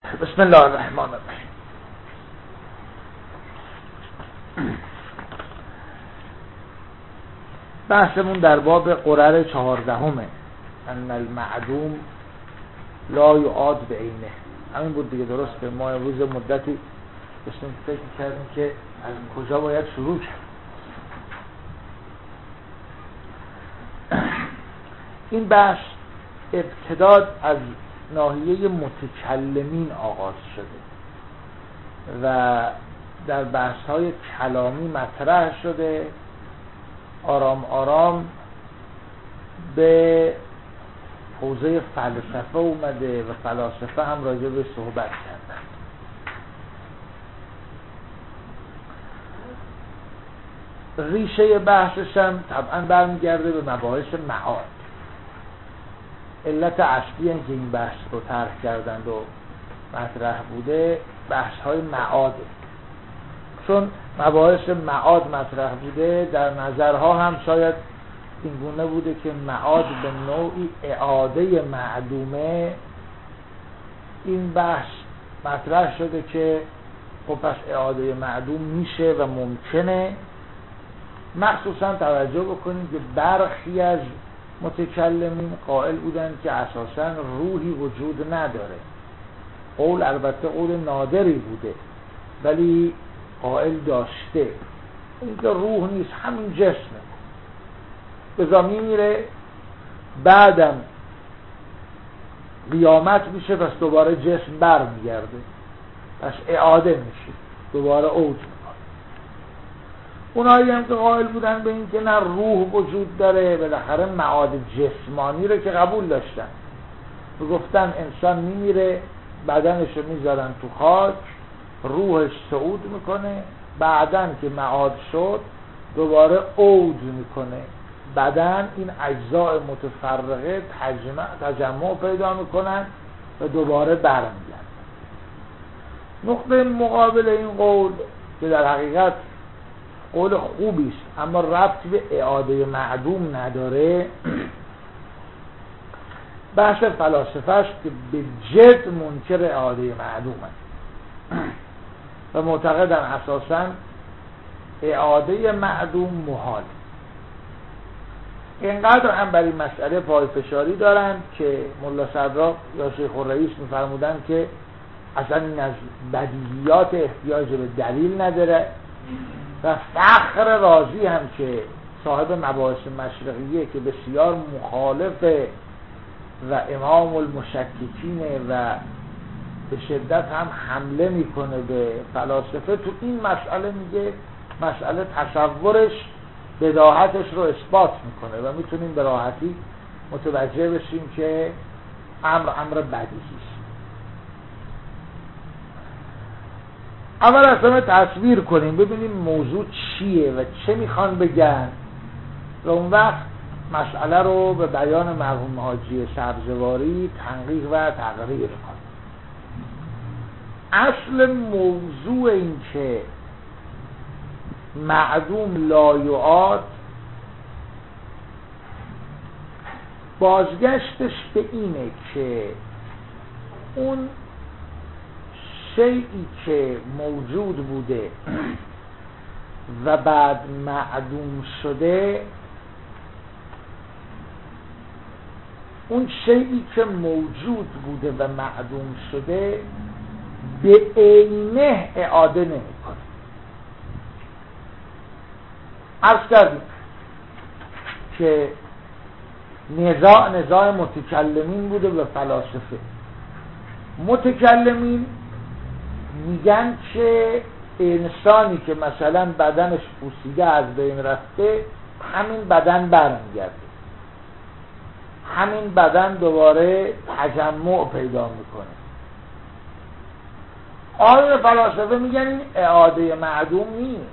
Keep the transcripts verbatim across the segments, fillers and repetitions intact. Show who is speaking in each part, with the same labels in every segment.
Speaker 1: بسم الله الرحمن الرحیم. بحثمون در باب قرر چهاردهمه، ان المعدوم لا یعاد به عینه. همین بود دیگه، درسته؟ ما امروز مدتی داشتیم فکر کردیم که از کجا باید شروع کرد. این بحث ابتدا از ناحیه متکلمین آغاز شده و در بحث‌های کلامی مطرح شده، آرام آرام به حوزه فلسفه اومده و فلاسفه هم راجع به صحبت کردن. ریشه بحثش هم طبعا برمیگرده به مباحث معاد. علت اصلی این که این بحث رو طرح کردند و مطرح بوده بحث های معاده، چون مباحث معاد مطرح بوده در نظرها هم شاید این گونه بوده که معاد به نوعی اعاده معدومه. این بحث مطرح شده که خب پس اعاده معدوم میشه و ممکنه. مخصوصا توجه بکنید که برخی از متکلمین قائل بودن که اساساً روحی وجود نداره. قول البته قول نادری بوده ولی قائل داشته اینکه روح نیست، همین جسمه، بذا میمیره، بعدم قیامت میشه، پس دوباره جسم برمیگرده، پس اعاده میشه، دوباره اوج میکنه. اونایی هم که قائل بودن به این که نه روح وجود داره، بالاخره معاد جسمانی رو که قبول داشتن، گفتن انسان میمیره، بدنش رو میذارن تو خاک، روحش صعود میکنه، بعدن که معاد شد دوباره اوج میکنه، بدن این اجزاء متفرقه تجمع, تجمع پیدا میکنن و دوباره برمیگردن. نقطه مقابل این قول که در حقیقت قول خوبی است اما ربطی به اعاده معدوم نداره، بحث فلاسفه است که به جد منکر اعاده معدوم است و معتقدن اساساً اعاده معدوم محال. اینقدر هم بر این مسئله پای فشاری دارند که ملا صدرا یا شیخ الرئیس می‌فرمودند که اصلا این از بدیهیات احتیاج به دلیل نداره و فخر رازی هم که صاحب مباحث مشرقیه که بسیار مخالفه و امام المشککینه و به شدت هم حمله میکنه به فلاسفه، تو این مسئله میگه مسئله تصورش بداهتش رو اثبات میکنه و میتونیم به راحتی متوجه بشیم که امر امر بدیهی است. اول اصلا تصویر کنیم ببینیم موضوع چیه و چه میخوان بگن و اون وقت مسئله رو به بیان مرحوم حاجی سبزواری تنقیح و تقریر کنیم. اصل موضوع این که معدوم لا یعاد بازگشتش به اینه که اون شیئی که موجود بوده و بعد معدوم شده، اون شیئی که موجود بوده و معدوم شده به عینه اعاده نمی کنه. عرض کردیم که نزاع نزاع متکلمین بوده و فلاسفه. متکلمین میگن که انسانی که مثلا بدنش پوسیده از بین رفته، همین بدن برمیگرده، همین بدن دوباره تجمع پیدا میکنه. آن فلاسفه میگن این اعاده معدوم نیست،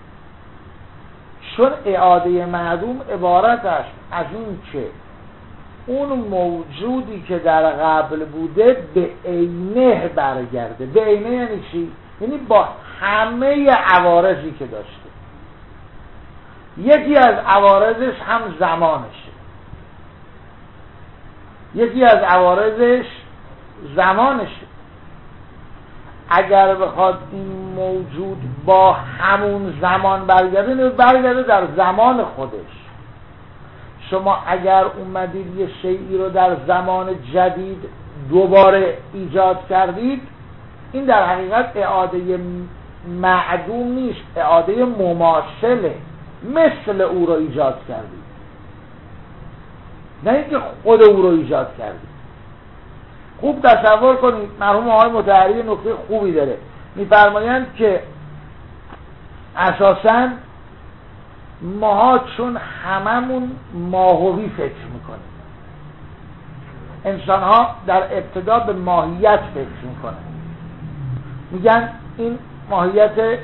Speaker 1: چون اعاده معدوم عبارت است از این که اون موجودی که در قبل بوده به عینه برگرده. به عینه یعنی چی؟ یعنی با همه عوارضی که داشته. یکی از عوارضش هم زمانشه، یکی از عوارضش زمانشه. اگر بخواد این موجود با همون زمان برگرده، برگرده در زمان خودش. شما اگر اومدید یه شیئی رو در زمان جدید دوباره ایجاد کردید، این در حقیقت اعاده معدوم نیست، اعاده مماثله، مثل او رو ایجاد کردید، نه اینکه خود او رو ایجاد کردید. خوب تصور کنید، مرحوم آقای مطهری نکته خوبی داره، میفرمایند که اساساً ماها چون هممون ماهوی فکر میکنیم، انسان ها در ابتدا به ماهیت فکر میکنن، میگن این ماهیت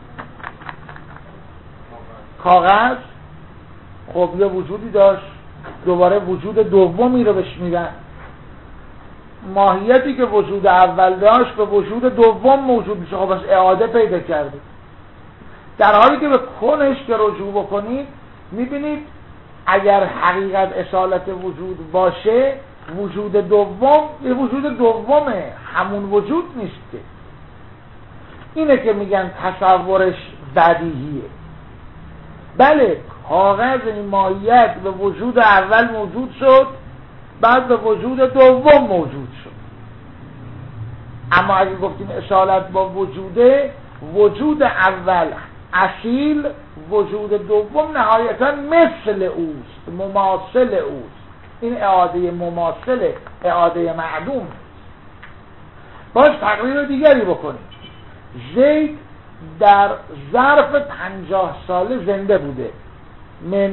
Speaker 1: کاغذ خب یه وجودی داشت، دوباره وجود دومی رو بهش میدن، ماهیتی که وجود اول داشت به وجود دوم موجود میشه، خب بس اعاده پیدا کرده. در حالی که به کنش که رجوع بکنید میبینید اگر حقیقت اصالت وجود باشه، وجود دوم یه وجود دومه، همون وجود نیست که. اینه که میگن تصورش بدیهیه. بله، کاغذ این ماهیت به وجود اول موجود شد، بعد به وجود دوم موجود شد. اما اگه گفتیم اصالت با وجوده، وجود اول اصیل، وجود دوم نهایتا مثل اوست، مماثل اوست. این اعاده مماثله، اعاده معدوم. باز تقریر دیگری بکنیم. زید در ظرف پنجاه ساله زنده بوده، من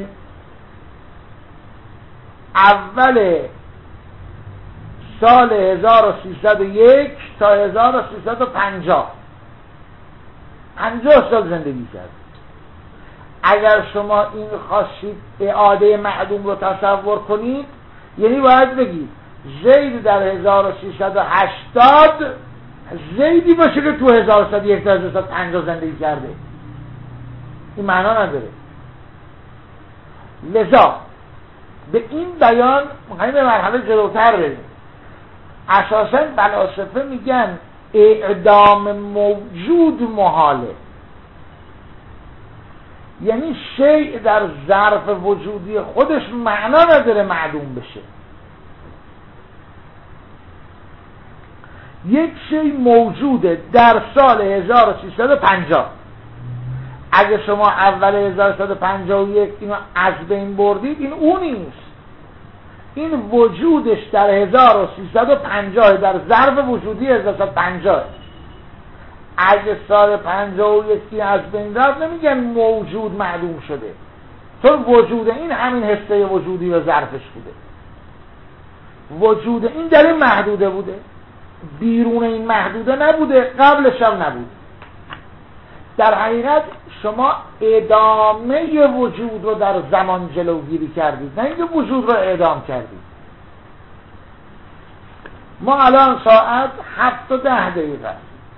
Speaker 1: اول سال هزار و سیصد و یک تا هزار و سیصد و پنجاه، پنجاه سال زندگی کرد. اگر شما این خواستید اعاده معدوم رو تصور کنید، یعنی باید بگید زید در هزار و سیصد و هشتاد زیدی باشه که تو هزار و سیصد و یک تا هزار و سیصد و پنجاه زندگی کرده. این معنا نداره. لذا به این بیان میخواییم به مرحله جلوتر بریم. اساساً فلاسفه میگن اعدام موجود محاله، یعنی شیء در ظرف وجودی خودش معنا نداره معدوم بشه. یک شیء موجوده در سال هزار و سیصد و پنجاه، اگه شما اول هزار و سیصد و پنجاه و یک اینو از بین بردید، این اون نیست. این وجودش در هزار و سیصد و پنجاه، در ظرف وجودی هزار و سیصد و پنجاه. اگه سال پنجاه و یک از بین رفت، نمیگن موجود معدوم شده، چون وجود این همین حصه وجودی و ظرفش بوده. وجود این در این محدوده بوده، بیرون این محدوده نبوده، قبلش هم نبود. در حقیقت شما ادامه وجود رو در زمان جلوگیری کردید، نه اینکه وجود رو اعدام کردید. ما الان ساعت هفت و ده دقیقه،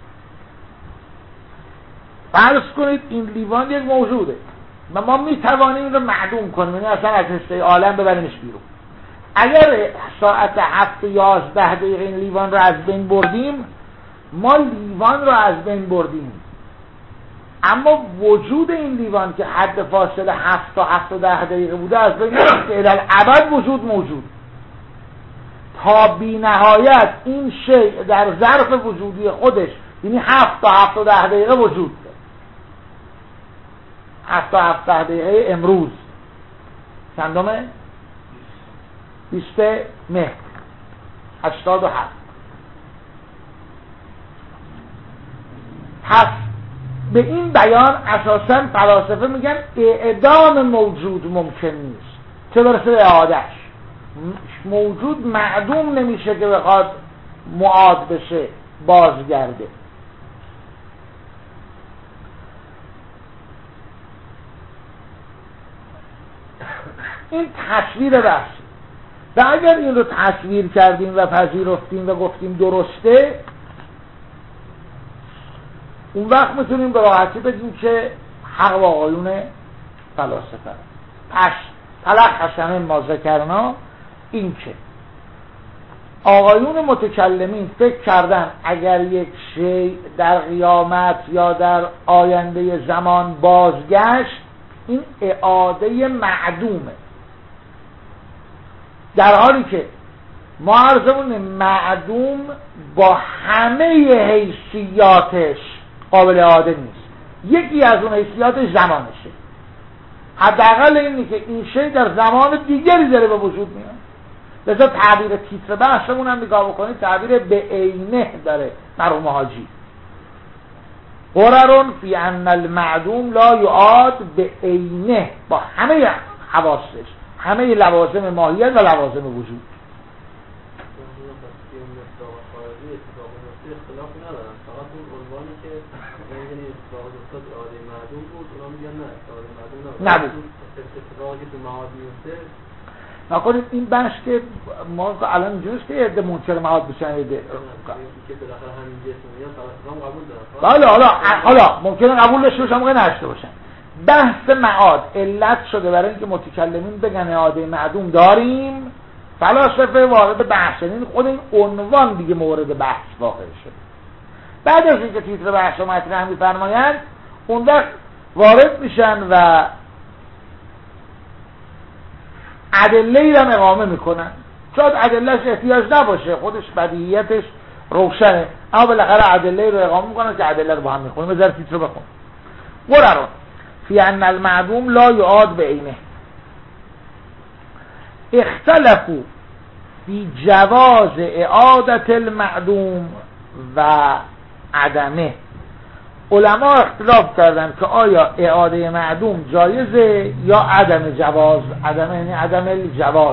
Speaker 1: فرض کنید این لیوان یک موجوده و ما میتوانیم این رو معدوم کنیم، یعنی اصلا از حصه عالم ببریمش بیرون. اگر ساعت هفت و یازده دقیقه این لیوان رو از بین بردیم، ما لیوان رو از بین بردیم، اما وجود این لیوان که حد فاصله هفت تا هفت و ده دقیقه بوده از بین نرفته، الابد وجود موجود. تا بی نهایت این شیء در ظرف وجودی خودش، یعنی هفت تا هفت و ده دقیقه وجود داره. هفت تا هفت ده دقیقه امروز چندمه؟ بیست مهر هشتاد و هفت. پس به این بیان اساساً فلاسفه میگن اعدام موجود ممکن نیست، چه برسه به اعادهش. موجود معدوم نمیشه که بخواد معاد بشه، بازگرده. این تصویر بحث. و اگر این رو تصویر کردیم و پذیرفتیم و گفتیم درسته، اون وقت میتونیم به راحتی بگیم که حق و آقایون فلاسفه. پس تلخص همه ما ذکرنا این که آقایون متکلمین فکر کردن اگر یک شی در قیامت یا در آینده زمان بازگشت این اعاده معدومه، در حالی که ما عرضمون معدوم با همه حیثیاتش قابل اعاده نیست. یکی از اون حیثیاتش زمانشه، حداقل اینی که این شی در زمان دیگری داره به وجود میاد. لذا تعبیر تیتر بحثمون هم نگاه بکنید تعبیر به عینه داره مرحوم حاجی، قررون فی ان المعدوم لا یعاد به عینه، با همه حواسش، همه لوازم ماهیت و لوازم وجود.
Speaker 2: اختلاف ندارن، فقط اون عنوانی که یعنی اتفاق افتاد اعاده معدوم بود، اونا میگن نه اعاده معدوم نبود، اتفاقی تو معاد میفته.
Speaker 1: نکنید این بحث که ما الان اینجوریست که عده منکر معاد بشن، عده
Speaker 2: که بالاخره همین جسم میاد فلسفه قبول دارن.
Speaker 1: حالا حالا حالا ممکنه قبول داشته باشن، ممکنه نشته باشن. بحث معاد علت شده برای اینکه متکلمین بگن اعاده معدوم داریم، فلاسفه وارد بحث، یعنی خود این عنوان دیگه مورد بحث واقع شد. بعد از اینکه تیتر بحث رو مطرح می‌فرمایند اون وقت وارد میشن و ادله‌ای رو اقامه میکنن. شاید ادله‌اش احتیاج نباشه، خودش بدیهیتش روشنه، اما بالاخره ادله‌ای رو اقامه میکنن که ادله رو با هم میخونیم. بذار تیتر رو بخون. قرار فی ان المعدوم لا یعاد بعینه اختلفوا فی جواز اعادت المعدوم و عدمه. علما اختلاف کردن که آیا اعاده معدوم جایزه یا عدم جواز. عدم یعنی عدم الجواز.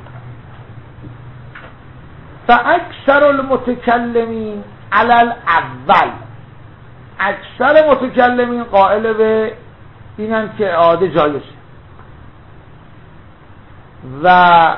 Speaker 1: فاکثر المتکلمین علی الاول، اکثر متکلمین قائل به اینن که اعاده جایزه و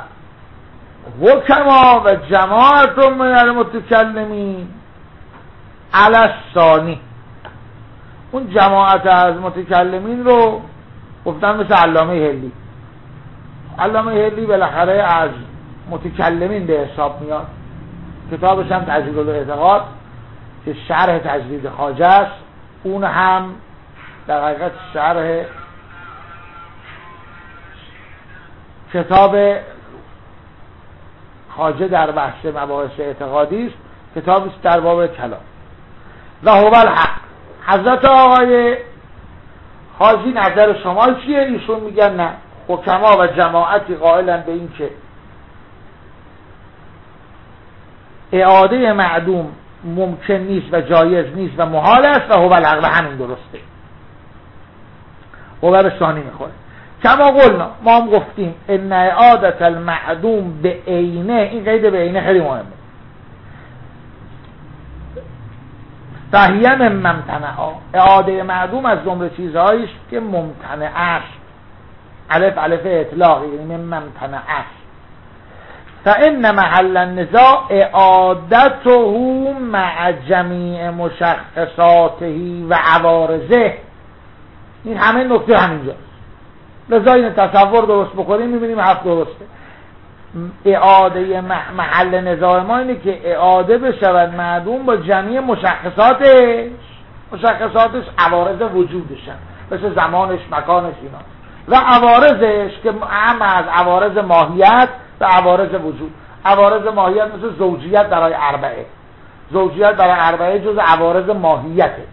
Speaker 1: حکما و جماعت من المتکلمین علی الثانی، اون جماعت از متکلمین رو گفتن مثل علامه هلی. علامه هلی بالاخره از متکلمین به حساب میاد، کتابش هم تجدید الاعتقاد که شرح تجدید خواجه است، اون هم در حقیقت شرح کتاب خواجه در بحث مباحث اعتقادی است، کتابی است در باب کلام. و هو الحق. حضرت آقای حاجی نظر شما چیه؟ ایشون میگن نه، حکما و جماعتی قائلن به این که اعاده معدوم ممکن نیست و جایز نیست و محال است و هو الحق، و همین درسته. هو به ثانی میخوره. کما قلنا، ما هم گفتیم ان اعادت المعدوم به عینه، این قید به عینه خیلی مهمه، فهیه من ممتنعا، اعاده معدوم از جمله چیزهایی است که ممتنع است. الف الف اطلاق، یعنی من ممتنع است. فان محل النزاع اعادته مع جمیع مشخصاته و عوارضه. این همه نکته همینجاست. لذا این تصور درست بکنیم میبینیم هفت درسته. اعاده محل نزاع ما اینه که اعاده بشود معدوم با جمعی مشخصاتش، مشخصاتش عوارض وجودشن، مثل زمانش، مکانش، اینا، و عوارضش که هم از عوارض ماهیت و عوارض وجود. عوارض ماهیت مثل زوجیت برای اربعه، زوجیت برای اربعه جز عوارض ماهیته،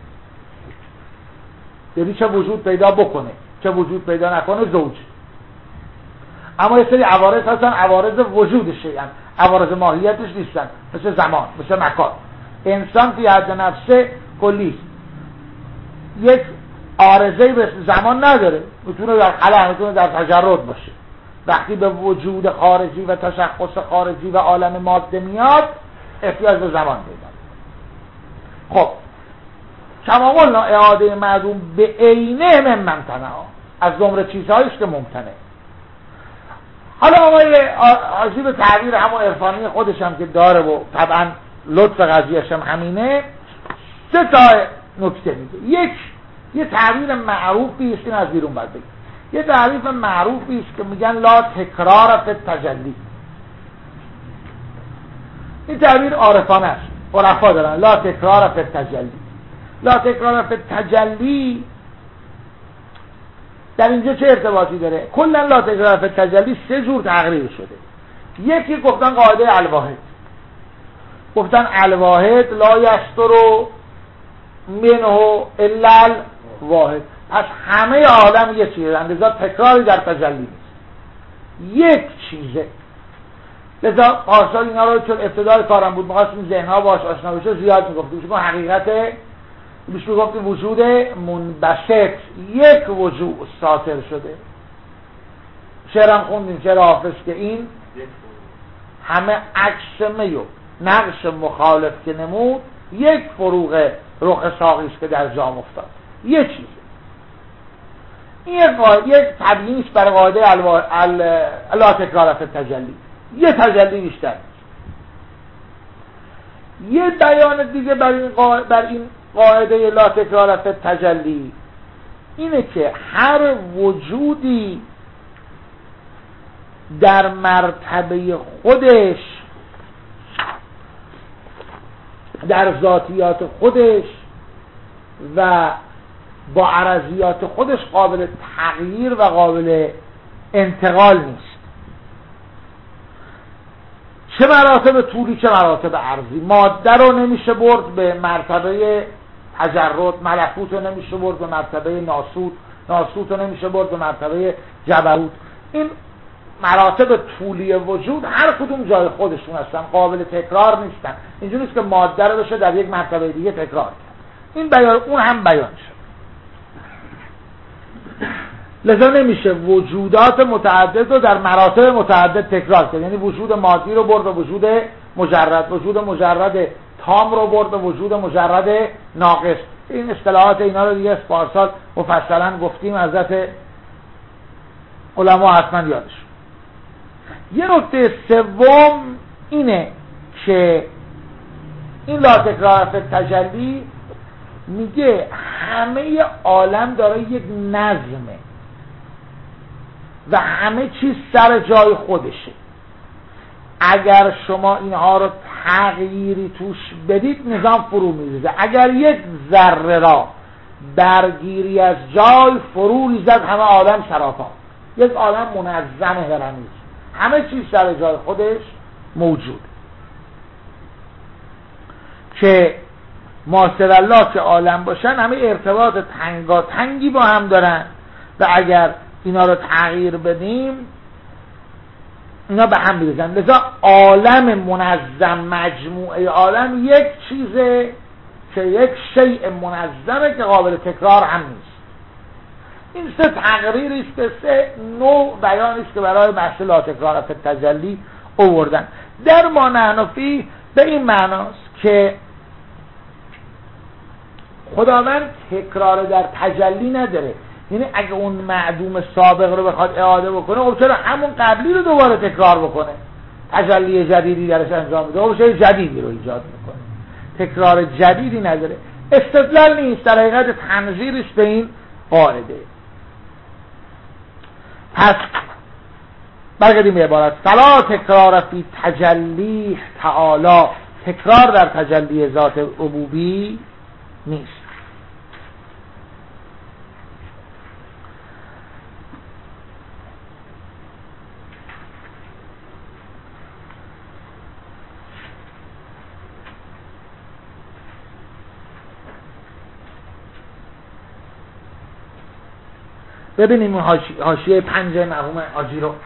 Speaker 1: یعنی چه وجود پیدا بکنه چه وجود پیدا نکنه زوج. اما یه سری عوارض هستن عوارض وجودش هستن، عوارض ماهیتش نیستن، مثل زمان، مثل مکان. انسان فی حد نفسه کلیست، یک عارضه‌ای به زمان نداره، میتونه در خلا، میتونه در تجرد باشه. وقتی به وجود خارجی و تشخص خارجی و عالم ماده میاد احتیاج به زمان پیدا. خب کما قلنا اعاده معدوم به عینه من ممتنع، از جمله چیزهایی است که ممتنع. حالا آقای حاجی به تعبیر همون عرفانی خودش هم که داره و طبعا لطف قضیهش هم همینه، سه تا نکته میگه. یک، یه تعبیر معروفی است، این از بیرون باید بگیم، یه تعریف معروفی است که میگن لا تکرار فی التجلی. این تعبیر عارفانه است، عرفا دارن لا تکرار فی التجلی. لا تکرار فی التجلی در اینجا چه ارتباطی داره؟ کلا لا تکرار فی التجلی سه جور تقریر شده. یکی گفتن قاعده الواحد، گفتن الواحد لا یستر منه الا الواحد، پس همه عالم یه چیزه، لذا تکراری در تجلی نیست، یک چیزه. لذا پارسال اینا رو چون ابتدای کارم بود می‌خواستیم ذهن‌ها باش آشنا بشه زیاد میگفتیم، چون حقیقت بیش میگفتیم وجود منبسط یک وجود ساطر شده. شعرم خوندیم شعر حافظ که این همه عکس میو نقش مخالف که نمود، یک فروغ رخ ساقیست که در جام افتاد، یه چیزه. این یک تبیین است برای قاعده لا تکرار فی التجلی، یه تجلی بیشتر. یه بیان دیگه بر این قاعده, بر این قاعده لا تکرار فی التجلی اینه که هر وجودی در مرتبه خودش، در ذاتیات خودش و با عرضیات خودش قابل تغییر و قابل انتقال نیست. چه مراتب طولی چه مراتب عرضی. ماده رو نمیشه برد به مرتبه تجرد، ملکوت رو نمیشه برد به مرتبه ناسوت، ناسوت رو نمیشه برد به مرتبه جبروت. این مراتب طولی وجود هر کدوم جای خودشون هستن، قابل تکرار نیستن. اینجوری نیست که ماده رو بشه در یک مرتبه دیگه تکرار کرد. این بیان اون هم بیان شد. لذا نمیشه وجودات متعدد رو در مراتب متعدد تکرار کرد. یعنی وجود مادی رو برد به وجود مجرد، وجود مجرد تام رو برد به وجود مجرد ناقص. این اصطلاحات اینا رو دیگه پارسال مفصلا گفتیم، حضرت علما حتما یادشون. یه نکته سوم اینه که این لا تکرار فی التجلی میگه همه عالم داره یک نظمه و همه چیز سر جای خودشه. اگر شما اینها رو تغییری توش بدید نظام فرو میریزه. اگر یک ذره را برگیری از جای فرو ریزد همه عالم سراپا. یک عالم منظم هرمی، همه چیز سر جای خودش موجود. که ماسر الله که عالم باشن همه ارتباط تنگا تنگی با هم دارن و اگر اینا رو تغییر بدیم اینا به هم میریزن. لذا عالم منظم، مجموعه عالم یک چیزه که یک شیء منظمه که قابل تکرار هم نیست. این سه تقریری است که سه نوع بیانی است که برای بحث لا تکرار فی التجلی آوردن. در ما نحن فیه به این معناست که خداوند تکرار در تجلی نداره. یعنی اگه اون معدوم سابق رو بخواد اعاده بکنه خب چرا همون قبلی رو دوباره تکرار بکنه، تجلی جدیدی درش انجام بده، خب چرا جدیدی رو ایجاد میکنه. تکرار جدیدی نداره. استدلال نیست، در حقیقت تنظیر است به این قاعده. پس برگردیم به عبارت فلا تکرار فی تجلی تعالی، تکرار در تجلی ذات ربوبی نیست. ببینیم حاشیه پنج مرحوم آجی رو.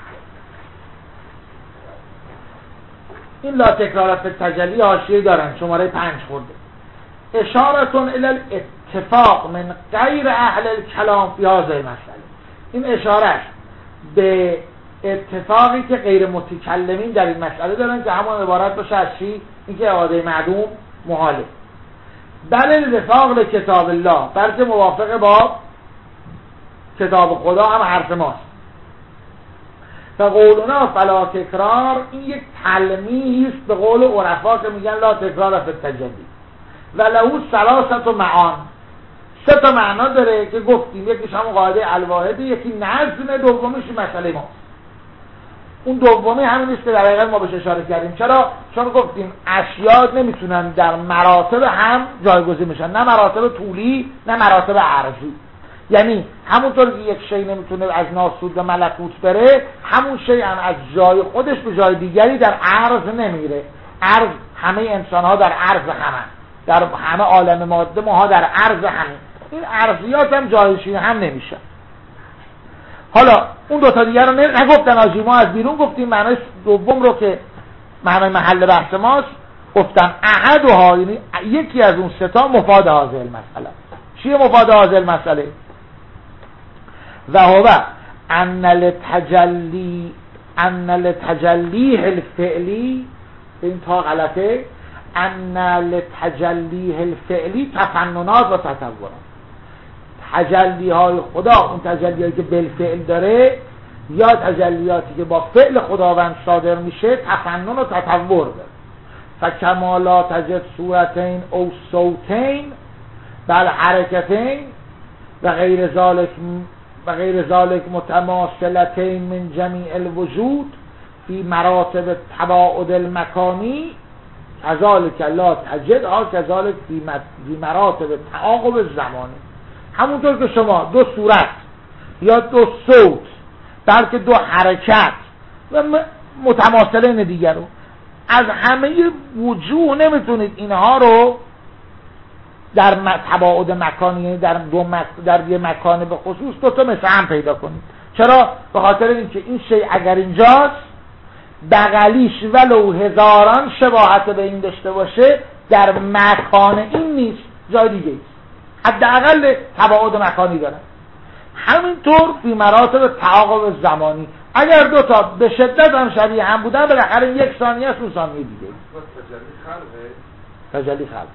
Speaker 1: این لا تکرار فی التجلی حاشیه دارن، شماره پنج خورده. اشارتون الی الاتفاق من غیر اهل الکلام فی هذه المسئله. این اشاره به اتفاقی که غیر متکلمین در این مسئله دارن که همون عبارت باشه از چی؟ اینکه اعاده معدوم محاله. بل الوفاق لکتاب الله، بلکه موافق با کتاب خدا هم حرف ماست. و قولنا فلا تکرار این یک تلمیح است به قول عرفا که میگن لا تکرار فی التجلی و له ثلاثه معان. سه تا معنا داره که گفتیم، یکیش همون قاعده الواحد، یکی نظم، دومیش مسئله ماست. اون دومی همین نیست که در حقیقت ما بهش اشاره کردیم. چرا؟ چون گفتیم اشیا نمیتونن در مراتب هم جایگزین بشن، نه مراتب طولی نه مراتب عرضی. یعنی همونطور که یک شی نمیتونه از ناسود به ملکوت بره، همون شی هم از جای خودش به جای دیگری در عرض نمیره. عرض همه انسان ها در عرض همن، در همه عالم ماده ماها در عرض همین. این عرضیات هم جایشین هم نمیشه. حالا اون دوتا دیگر رو نگفتن آجی، ما از بیرون گفتیم معنی دوم رو که معنی محل بحث ماست، گفتن احدها، یعنی یکی از اون ستا مفاد هذه المسئله. چیه مفاد هذه المسئله؟ و هو ان لتجلی ان لتجلیه الفعلی، این تا غلطه، ان لتجلیه الفعلی تفننات و تطورات. تجلی های خدا، اون تجلی هایی که بالفعل داره یا تجلیاتی که با فعل خداوند صادر میشه، تفنن و تطور داره. فکما تجد صورتین او صوتین بل حرکتین و غیر ذالک و غیر ذالک متماثلتین من جمیع الوجود فی مراتب تباعد المکانی، کذالک لا تجد ها کذالک فی مراتب تعاقب الزمانی. همونطور که شما دو صورت یا دو صوت بلکه دو حرکت و متماثلین دیگر رو از همه وجوه نمیتونید اینها رو در تباعد مکانی، در دو مک... در یه مکان به خصوص دو تا مثل هم پیدا کنید. چرا؟ به خاطر اینکه این شی اگر اینجاست بغلیش ولو هزاران شباهت به این داشته باشه، در مکان این نیست، جای دیگه است، حداقل تباعد مکانی داره. همینطور فی مراتب تعاقب زمانی، اگر دو تا به شدت هم شبیه هم بودن بالاخره یک ثانیه است، اون ثانیه دیگه تجلی خلق.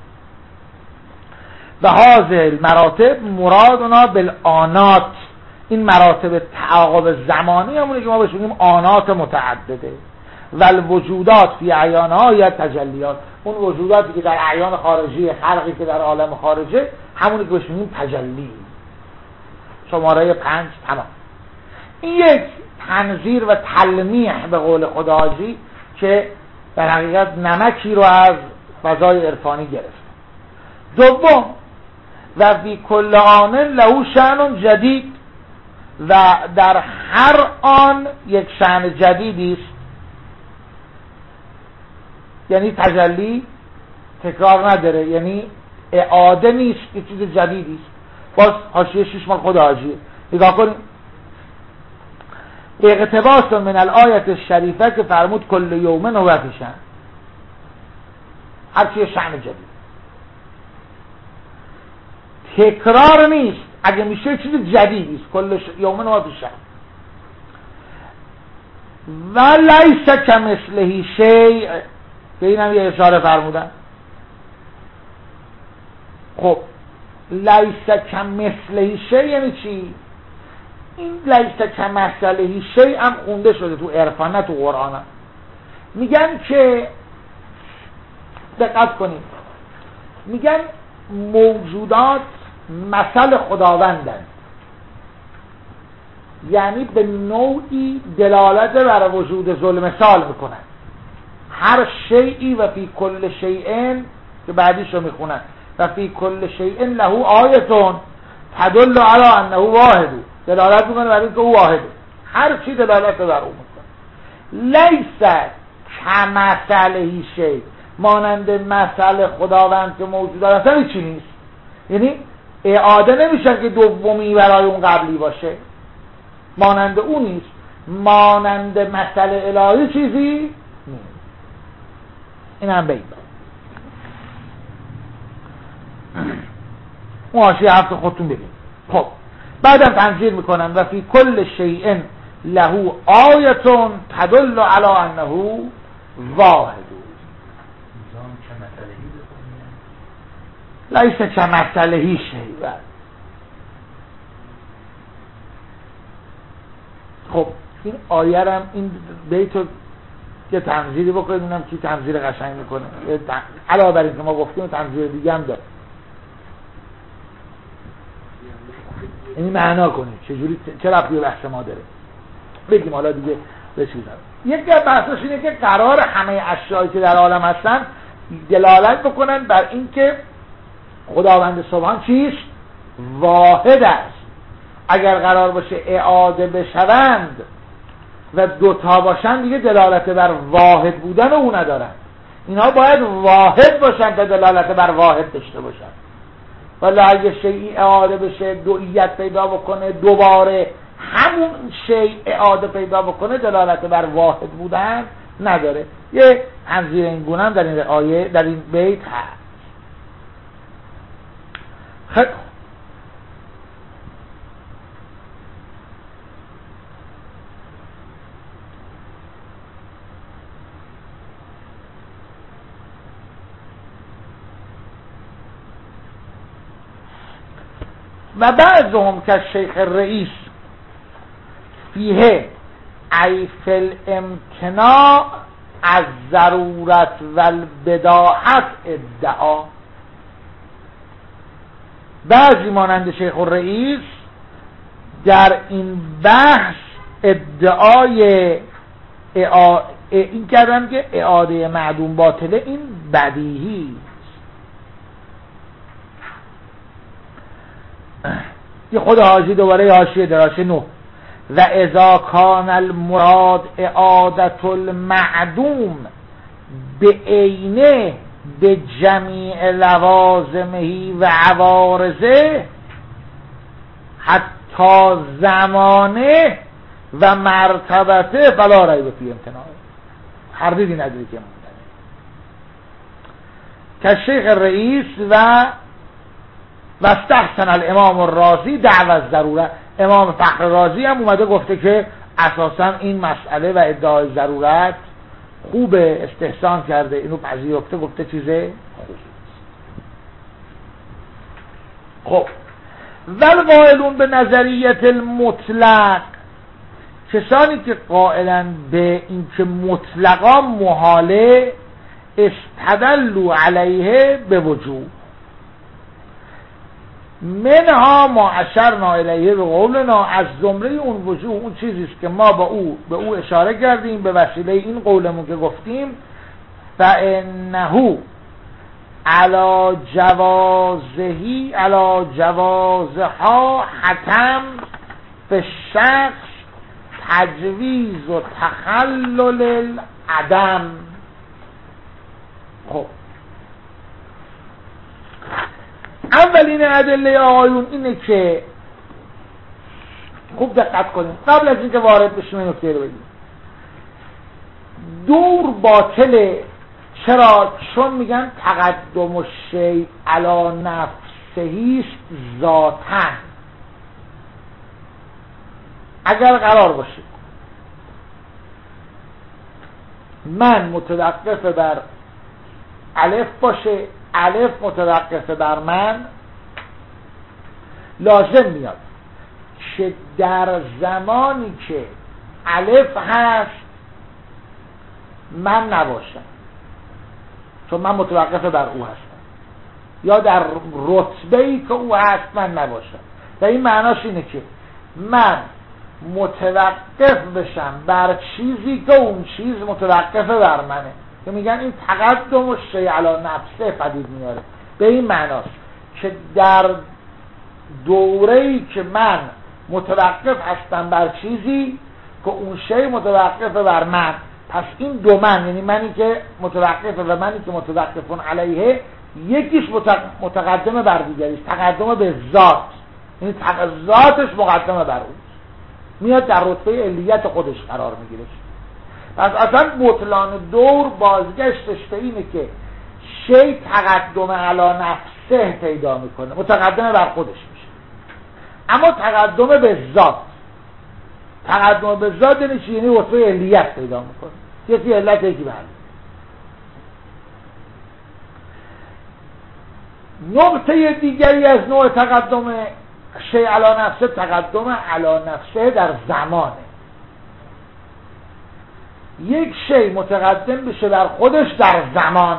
Speaker 1: و هذه المراتب مرادنا بالآنات، این مراتب تعاقب زمانی همونه که ما بهش میگیم آنات متعدده. و الوجودات فی اعیانها یا تجلیات، اون وجوداتی که در اعیان خارجی، خلقی که در عالم خارجه، همونی که بهش میگیم تجلی. شماره پنج تمام. این یک تنظیر و تلمیح به قول خداجی که در حقیقت نمکی رو از فضای عرفانی گرفت. دوم، و فی کل آن له شأن جدید، و در هر آن یک شأن جدیدی است. یعنی تجلی تکرار نداره، یعنی اعاده نیست، یه چیز جدیدی است. باز حاشیه شش مال خود حاجیه نگاه کنید. اقتباس من الآیت الشریفه که فرمود کل یوم هو فی شأن، هر چیه شأن جدید، تکرار نیست. اگه میشه چیز جدیدی است، کل یوم هو فی شأن. و لیس کمثله شیء، به اینم یه اشاره فرمودن. خب لیس کمثله شیء یعنی چی؟ این لیس کمثله شیء هم خونده شده تو عرفان نه تو قرآن. میگن که دقت کنید، میگن موجودات مثل خداوندن، یعنی به نوعی دلالت بر وجود ذل مثال میکنن. هر شیئی و فی کل شیئن که بعدیش رو میخونن، و فی کل شیئن له آیتون تدل علی انه واحد، دلالت میکنه بر اینکه او واحده. هر چی دلالت بر او میکنه. لیس کمثله شیء، مانند مثل خداوند که موجودات اصلا چی نیست، یعنی اعاده نمیشه که دومی برای اون قبلی باشه، مانند اون نیست. مانند مثل الهی چیزی نیست. این هم بید اون حاشیه هفت خودتون ببین. خب بعدم تنظیر میکنن و فی کل شیء له آیتون تدل علی انه واحد. لیس کمثله شیء. خب این آیه هم این بیتو که تنظیری بکنید، اینم کی تنظیر قشنگ میکنه. علاوه بر این که ما گفتیم تنظیر دیگه هم داره. این معنا کنید چجوری، چه ربطی به بحث ما داره. بگیم حالا دیگه به چیز هست. یکی از بحثش اینه که قرار همه اشیایی که در عالم هستن دلالت بکنن بر اینکه خداوند سبحان چیست؟ واحد است. اگر قرار باشه اعاده بشوند و دوتا باشن دیگه دلالت بر واحد بودن رو او ندارن. اینا باید واحد باشن تا دلالت بر واحد داشته باشن. ولی اگه شیئی اعاده بشه دوئیت پیدا بکنه دوباره همون شیء اعاده پیدا بکنه دلالت بر واحد بودن نداره. یه تنظیر این گونه هم در این آیه در این بیت هست. خب و بعضهم که شیخ رئیس فیه ای فی الامتناع از ضرورت و البداحت ادعا. بعضی مانند شیخ الرئیس در این بحث ادعای اعا... این کردن که اعاده معدوم باطله این بدیهی. یه خود حاجی دوباره حاشیه دراشه نو و اذا کان المراد اعادت المعدوم به عینه به جمیع لوازمه و عوارضه حتی زمانه و مرتبته فلا ریب فی امتناعه. تردیدی نداری که مونده که شیخ رئیس و و استحسن الامام الرازی دعوی ضرورت. امام فخر رازی هم اومده گفته که اساسا این مسئله و ادعای ضرورت خوبه، استحسان کرده، اینو پذیرفته، گفته چیزه خوبه. خب والقائلون به نظریت المطلق، کسانی که قائلن به این که مطلقا محاله، استدلوا علیه به وجوب منها ما اشرنا الیه به قولنا، از زمره اون وجوه اون چیزیست که ما با او به او اشاره کردیم به وسیله این قولمون که گفتیم فانه علی جوازهی علی جوازها حتم به شخص تجویز و تخلل العدم. خب اولین ادله آقایون اینه که خوب دقت کنیم قبل از اینکه وارد بشیم این نکته رو بگیم. دور باطله. چرا؟ چون میگن تقدم الشیء علی نفسه ذاتاً. اگر قرار باشه من متوقف بر الف باشه، الف متوقف بر من، لازم میاد که در زمانی که الف هست من نباشم، چون من متوقف بر او هستم، یا در رتبه‌ای که او هست من نباشم. و این معناش اینه که من متوقف بشم بر چیزی که اون چیز متوقف بر منه، که میگن این تقدم و شیء علی نفسه پدید میاره. به این معناست که در دوره‌ای که من متوقف هستم بر چیزی که اون شیء متوقف بر من، پس این دو من، یعنی منی که متوقف و منی که متوقفون علیه، یکیش متقدم بر دیگریش، تقدم به ذات، یعنی ذاتش مقدمه بر اون، میاد در رتبه علیت خودش قرار میگیره. پس اصلا بطلان دور بازگشتش به اینه که شیء تقدم علی نفسه پیدا میکنه، متقدم بر خودش میشه. اما تقدم به ذات، تقدم به ذات یعنی چی؟ یعنی رتبه علیت پیدا میکنه، یکی علت یکی بر. نقطه دیگری از نوع تقدم شیء علی نفسه، تقدم علی نفسه در زمانه. یک شیء متقدم بشه بر خودش در زمان،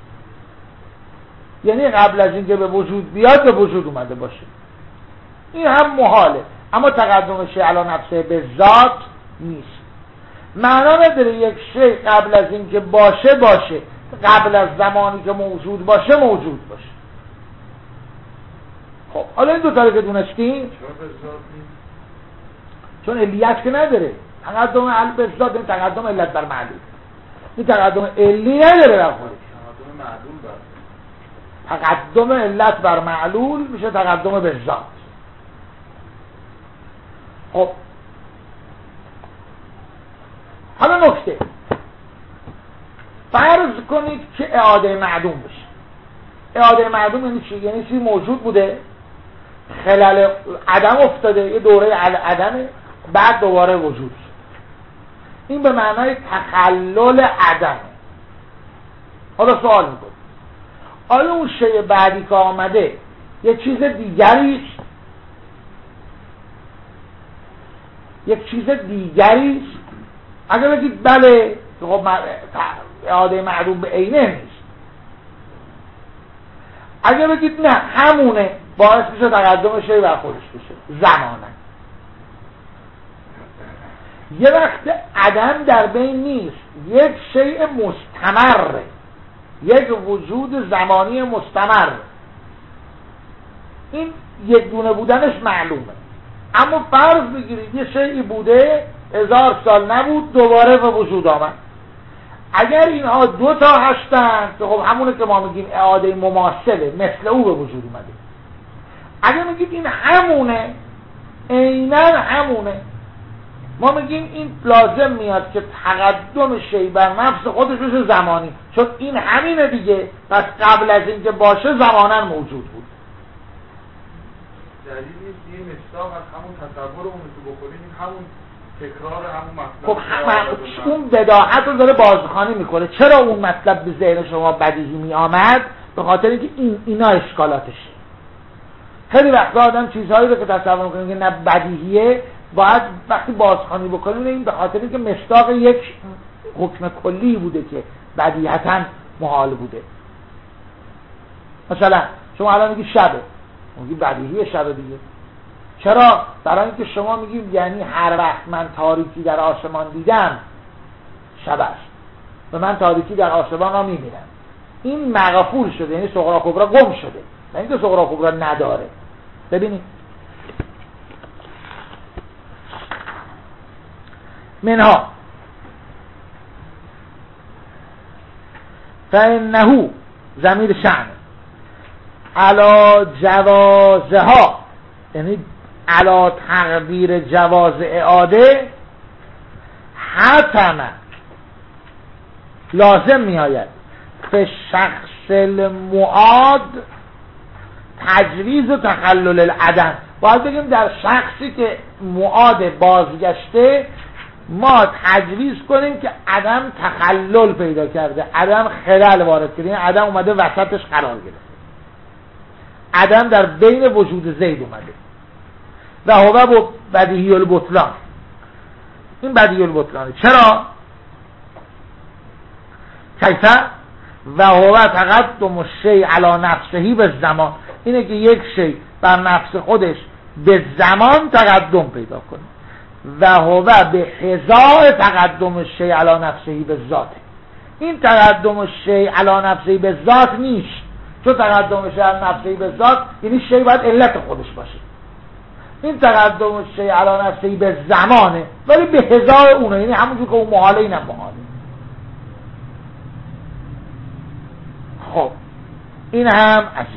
Speaker 1: یعنی قبل از اینکه به وجود بیاد به وجود اومده باشه، این هم محاله. اما تقدم شیء علی نفسه به ذات نیست. معنا نداره یک شی قبل از اینکه باشه باشه، قبل از زمانی که موجود باشه موجود باشه. خب حالا این دو تا رو که دونستیم، چون علیت که نداره، تقدم عل به ذات، این تقدم علت بر معلول، این تقدم علی نداره در خودش. تقدم علت بر معلول میشه تقدم به ذات. خب حالا نکته، فرض کنید که اعاده معدوم بشه. اعاده معدوم یعنی چی؟ یعنی چیزی موجود بوده، خلل عدم افتاده، یه دوره عدمه، بعد دوباره وجود شد. این به معنای تخلل عدمه. حالا سوال میکنم آیا اون شیء بعدی که آمده یه چیز دیگریست؟ یک چیز دیگریست؟ اگر بگید بله، خب اعاده معدوم به عینه نیست. اگر بگید نه همونه، باعث میشه تقدم شیء بر خودش بشه زمانا. یه وقت عدم در بین نیست، یک شیء مستمره، یک وجود زمانی مستمر، این یک دونه بودنش معلومه. اما فرض بگیرید یه شیئی بوده هزار سال نبود، دوباره به وجود آمد. اگر اینها دو تا هستند که خب همونه که ما میگیم اعاده مماثله، مثل او به وجود اومده. اگر میگید این همونه، عیناً همونه، ما میگیم این لازم میاد که تقدم شیء بر نفس خودش بشه زمانی، چون این همینه دیگه، پس قبل از اینکه باشه زماناً موجود بود.
Speaker 3: دلیل نیست یه مصداق از همون تصورمون که بخوریم، این همون تکرار همون مطلب.
Speaker 1: خب اون بداهت رو داره بازخوانی میکنه. چرا اون مطلب به ذهن شما بدیهی می آمد؟ به خاطر اینکه این اینا اشکالاتشه. خیلی وقتا آدم چیزهایی رو که تصور میکنه که نه بدیهیه، باید وقتی بازخوانی بکنیم این به خاطر اینکه مصداق یک حکم کلی بوده که بدیهتاً محال بوده. مثلا شما الان میگی شبه، میگی بدیهی شبه دیگه. چرا؟ برای اینکه شما میگید یعنی هر وقت من تاریکی در آسمان دیدم شب است و من تاریکی در آسمان را میبینم. این مغفول شده، یعنی صغرا کبرا گم شده، نه اینکه صغرا کبرا نداره. ببینید منها فإنه ضمیر شأن علی جوازها، یعنی علی تقدیر جواز اعاده، حتما لازم می آید به شخص المعاد تجویز و تخلل العدم. باید بگیم در شخصی که معاد بازگشته ما تجویز کنیم که عدم تخلل پیدا کرده، عدم خلل وارد کرده، عدم اومده وسطش قرار گرفته، عدم در بین وجود زید اومده. و هو با بدیهی البطلان، این بدیهی البطلانه. چرا؟ کیفه؟ و هو تقدم الشیء علی نفسه به زمان، اینه که یک شیء بر نفس خودش به زمان تقدم پیدا کنه. و هو به حذاء تقدم الشیء علی نفسه به ذات، این تقدم الشیء علی نفسه به ذات نیست، چون تقدم الشیء علی نفسه به ذات یعنی شیء باید علت خودش باشه. این تقدم الشیء علی نفسه به زمانه، ولی به حذاء اونه، یعنی همونجور که اون محاله اینم محاله. خب این هم عجیب.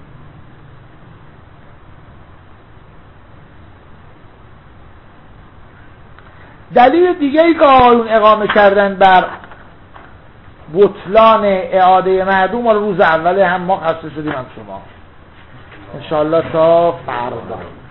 Speaker 1: دلیل دیگه ای که آیون اقامه کردن بر بطلان اعاده معدوم، روز اول هم ما خسته شدیم هم شما انشاءالله تا فردا.